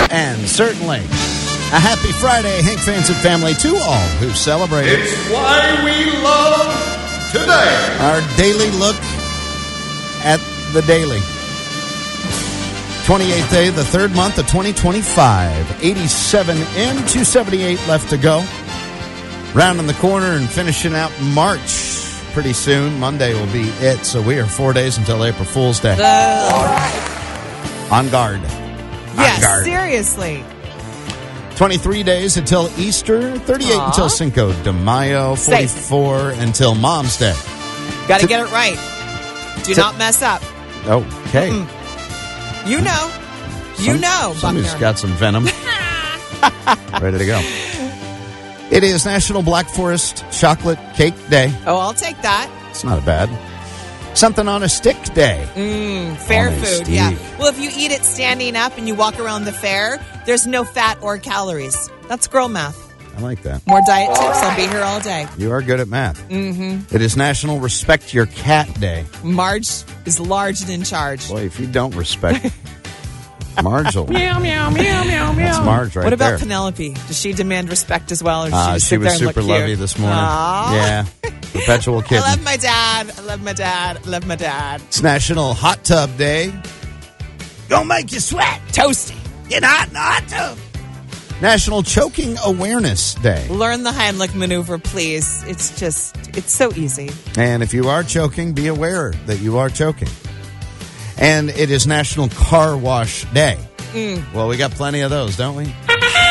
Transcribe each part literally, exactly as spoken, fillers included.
And certainly a happy Friday, Hank fans and family, to all who celebrate. It's why we love today. Our daily look at the daily. twenty-eighth day, the third month of twenty twenty-five. eighty-seven and two seventy-eight left to go. Rounding the corner and finishing out March pretty soon. Monday will be it, so we are four days until April Fool's Day. Uh, all right. On guard. Yes, On guard. seriously. twenty-three days until Easter, thirty-eight Aww. until Cinco de Mayo, forty-four Safe. until Mom's Day. Got to To- get it right. Do to- not mess up. Okay. Mm-mm. You know. You Some- know, Somebody's Buckner. got some venom. Ready to go. It is National Black Forest Chocolate Cake Day. Oh, I'll take that. It's not bad. Something on a Stick Day. Mm, fair On a food, stick. yeah. Well, if you eat it standing up and you walk around the fair, there's no fat or calories. That's girl math. I like that. More diet tips. I'll be here all day. You are good at math. Mm-hmm. It is National Respect Your Cat Day. Marge is large and in charge. Boy, if you don't respect Marge, will- Meow, meow, meow, meow, meow. that's Marge right What about there. Penelope? Does she demand respect as well? Or does Uh, she just she sit was there and super look cute? lovey this morning. Aw. Yeah. Perpetual I kitten. love my dad. I love my dad. I love my dad. It's National Hot Tub Day. Gonna make you sweat. Toasty. Get hot in the hot tub. National Choking Awareness Day. Learn the Heimlich maneuver, please. It's just, it's so easy. And if you are choking, be aware that you are choking. And it is National Car Wash Day. Mm. Well, we got plenty of those, don't we?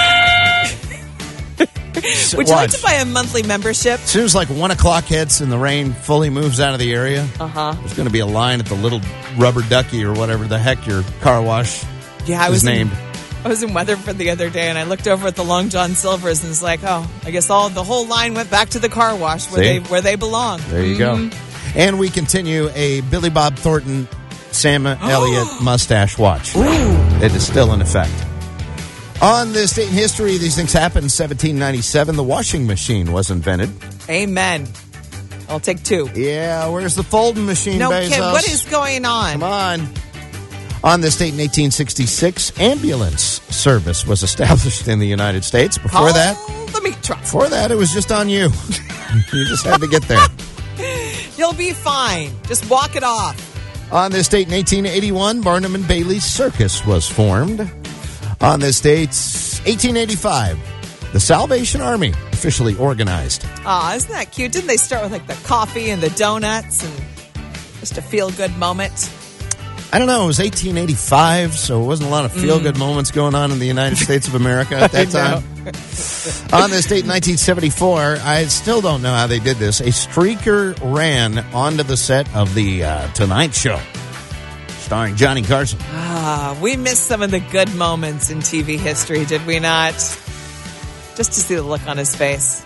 So Would you like watch. to buy a monthly membership? As soon as like one o'clock hits and the rain fully moves out of the area, Uh-huh. there's going to be a line at the little rubber ducky or whatever the heck your car wash Yeah, I is was in- named. I was in Weatherford the other day, and I looked over at the Long John Silvers, and it's like, oh, I guess all the whole line went back to the car wash where See? they where they belong. There you Mhm. go. And we continue a Billy Bob Thornton, Sam Elliott mustache watch. It is still in effect. On this date in history, these things happened in seventeen ninety-seven. The washing machine was invented. Amen. I'll take two. Yeah, where's the folding machine, No Bezos? kid, what is going on? Come on. On this date in eighteen sixty-six, ambulance service was established in the United States. Before Oh, that, the meat truck. before that, it was just on you. You just had to get there. You'll be fine. Just walk it off. On this date in eighteen eighty-one, Barnum and Bailey Circus was formed. On this date, eighteen eighty-five, the Salvation Army officially organized. Aw, isn't that cute? Didn't they start with like the coffee and the donuts and just a feel-good moment? I don't know, it was eighteen eighty-five, so it wasn't a lot of feel-good Mm. moments going on in the United States of America at that I know. time. On this date in nineteen seventy-four, I still don't know how they did this. A streaker ran onto the set of the uh, Tonight Show, starring Johnny Carson. Ah, we missed some of the good moments in T V history, did we not? Just to see the look on his face.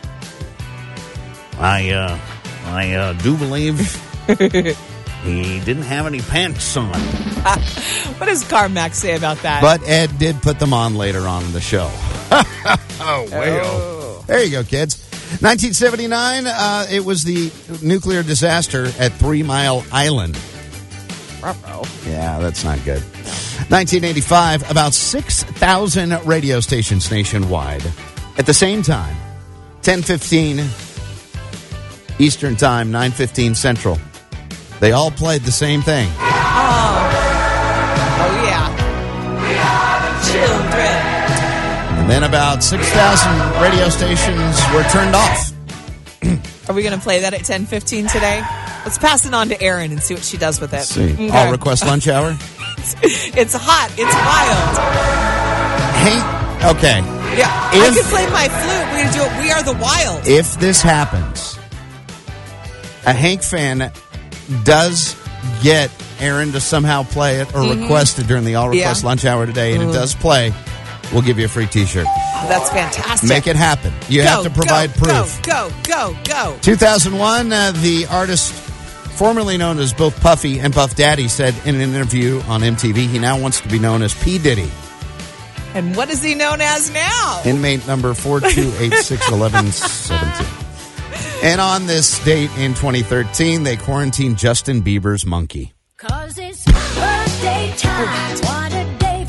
I, uh, I uh, do believe he didn't have any pants on. What does Carmack say about that? But Ed did put them on later on in the show. Oh, Oh. There you go, kids. nineteen seventy-nine, uh, it was the nuclear disaster at Three Mile Island. Uh-oh. Yeah, that's not good. nineteen eighty-five, about six thousand radio stations nationwide. At the same time, ten fifteen Eastern Time, nine fifteen Central. They all played the same thing. Oh, yeah. Children. And then about six thousand radio stations were turned off. Are we going to play that at ten fifteen today? Let's pass it on to Erin and see what she does with it. Let's see. Okay. All request lunch hour. It's hot. It's wild. Hey, okay. Yeah. If- I can play my flute. We're going to do it. We are the wild. If this happens, a Hank fan does get Aaron to somehow play it or request it during the All Request Mm-hmm. Yeah. Lunch Hour today, and Mhm. it does play, we'll give you a free T-shirt. Oh, that's fantastic. Make it happen. You go, have to provide go, proof. Go, go, go, go. two thousand one, uh, the artist formerly known as both Puffy and Puff Daddy said in an interview on M T V he now wants to be known as P. Diddy. And what is he known as now? Inmate number four two eight six one one seven two. And on this date in twenty thirteen, they quarantined Justin Bieber's monkey. Cause it's birthday time. What a day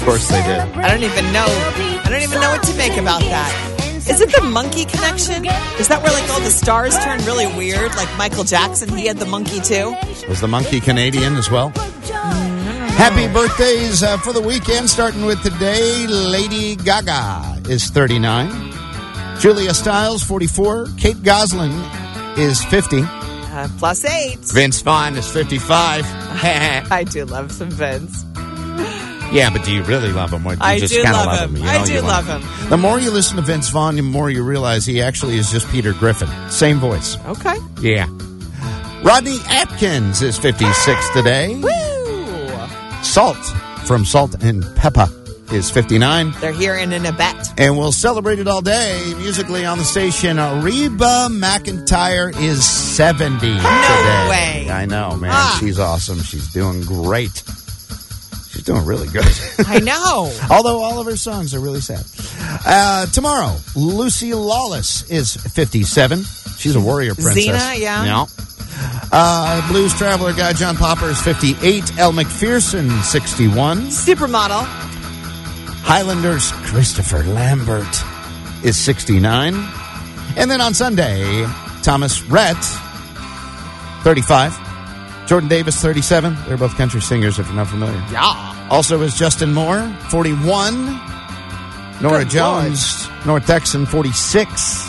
Of course they did. I don't even know. I don't even know what to make about that. Is it the monkey connection? Is that where like all the stars turn really weird? Like Michael Jackson, he had the monkey too. Was the monkey Canadian as well? Mm-hmm. Happy birthdays uh, for the weekend, starting with today. Lady Gaga is thirty-nine. Julia Stiles, forty-four. Kate Gosselin is fifty. Uh, plus eight. Vince Vaughn is fifty-five. I do love some Vince. Yeah, but do you really love him? Or do you I just do kind of love love him. him. You I know, do you love him. him. The more you listen to Vince Vaughn, the more you realize he actually is just Peter Griffin. Same voice. Okay. Yeah. Rodney Atkins is fifty-six today. Woo! Salt from Salt and Pepper is fifty-nine. They're here in an abet. And we'll celebrate it all day musically on the station. Reba McEntire is seventy no today. way. I know, man. Ah. She's awesome. She's doing great. She's doing really good. I know. Although all of her songs are really sad. Uh, tomorrow, Lucy Lawless is fifty-seven. She's a warrior princess. Xena, yeah. Yeah. Uh, Blues Traveler guy John Popper is fifty-eight. Elle McPherson, sixty-one. Supermodel. Highlanders Christopher Lambert is sixty-nine. And then on Sunday, Thomas Rhett, thirty-five. Jordan Davis, thirty-seven. They're both country singers, if you're not familiar. Yeah. Also is Justin Moore, forty-one. Nora Good Jones, North Texan, forty-six.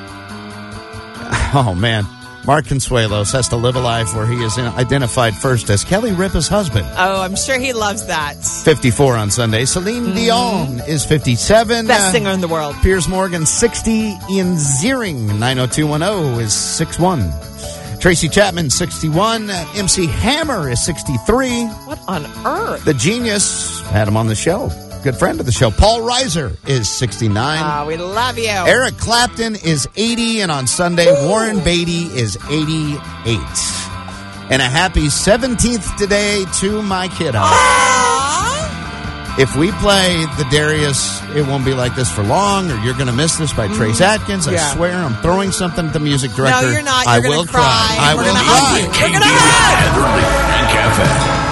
Oh, man. Mark Consuelos has to live a life where he is identified first as Kelly Ripa's husband. Oh, I'm sure he loves that. fifty-four on Sunday. Celine mm-hmm. Dion is fifty-seven. Best uh, singer in the world. Piers Morgan, sixty. Ian Ziering, nine oh two one oh, is six one. Tracy Chapman, sixty-one. Uh, M C Hammer is sixty-three. What on earth? The Genius, had him on the show. Good friend of the show. Paul Reiser is sixty-nine. Oh, we love you. Eric Clapton is eighty. And on Sunday, Ooh. Warren Beatty is eighty-eight. And a happy seventeenth today to my kiddo. Aww. If we play the Darius, It Won't Be Like This for Long, or You're Gonna Miss This by mm. Trace Atkins, yeah. I swear I'm throwing something at the music director. No, you're not. You're I gonna will cry. cry. I We're will gonna cry. hug you. We're gonna hug. Heather and Kevin.